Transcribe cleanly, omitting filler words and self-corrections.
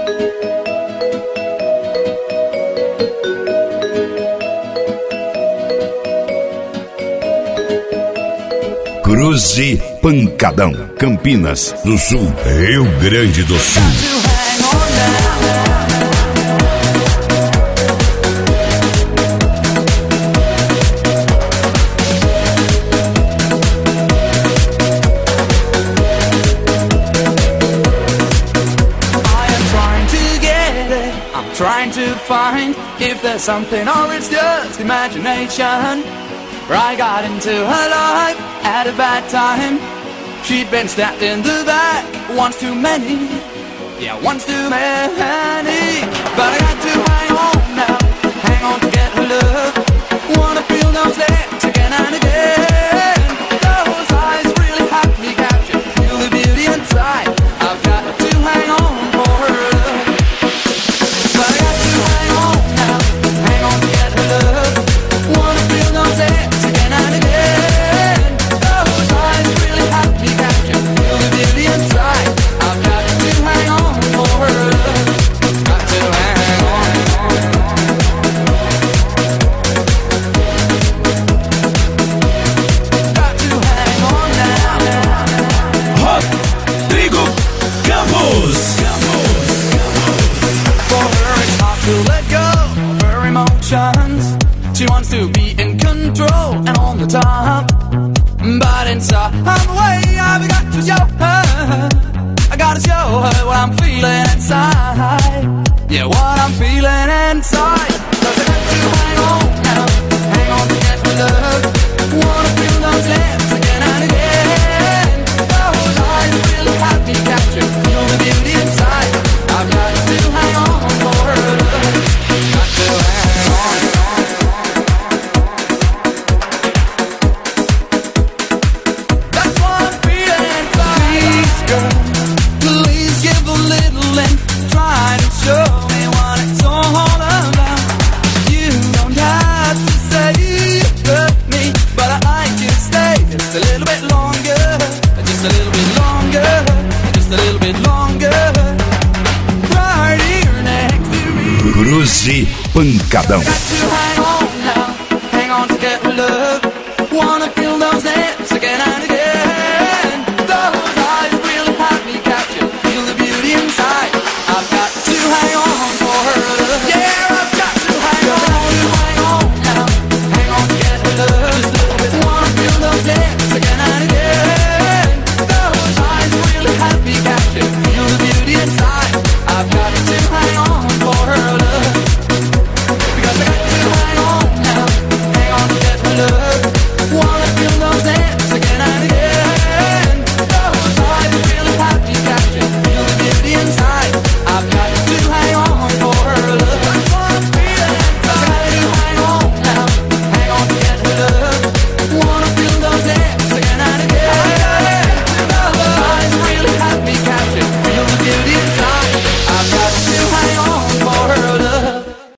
Cruze Pancadão, Campinas do Sul, Rio Grande do Sul. Trying to find if there's something or it's just imagination. I got into her life at a bad time. She'd been stabbed in the back once too many. Yeah, once too many. But I got to hang on now, hang on to get her love. Wanna feel those lips again and again. Those eyes really have me captured. Feel the beauty inside. I've got to hang on for her love. But I got to hang on now, hang on to get her love. Wanna feel those lips again and again. Those eyes really have me captured. Feel the beauty inside. I've got to hang on for her love. Got to hang on. Got to hang on now. Rodrigo Campos. For her it's hard to let go of her emotions. She wants to be in control and on the top. But inside I'm away, I've got to show her. I gotta show her what I'm feeling inside. Yeah, what I'm feeling inside. 'Cause I got to hang on now, hang on to get her love. Wanna feel those lips again and again. Those eyes really have me captured. Feel the beauty inside. I've got to hang on for her love. Got to hang on. That's what I'm feeling inside. Please, girl, please give a little and try to show me what it's all about. You don't have to say you hurt me, but I like you to stay just a little bit longer. Just a little bit longer. Just a little bit longer. Right here next to me. Cruze Pancadão. Got to hang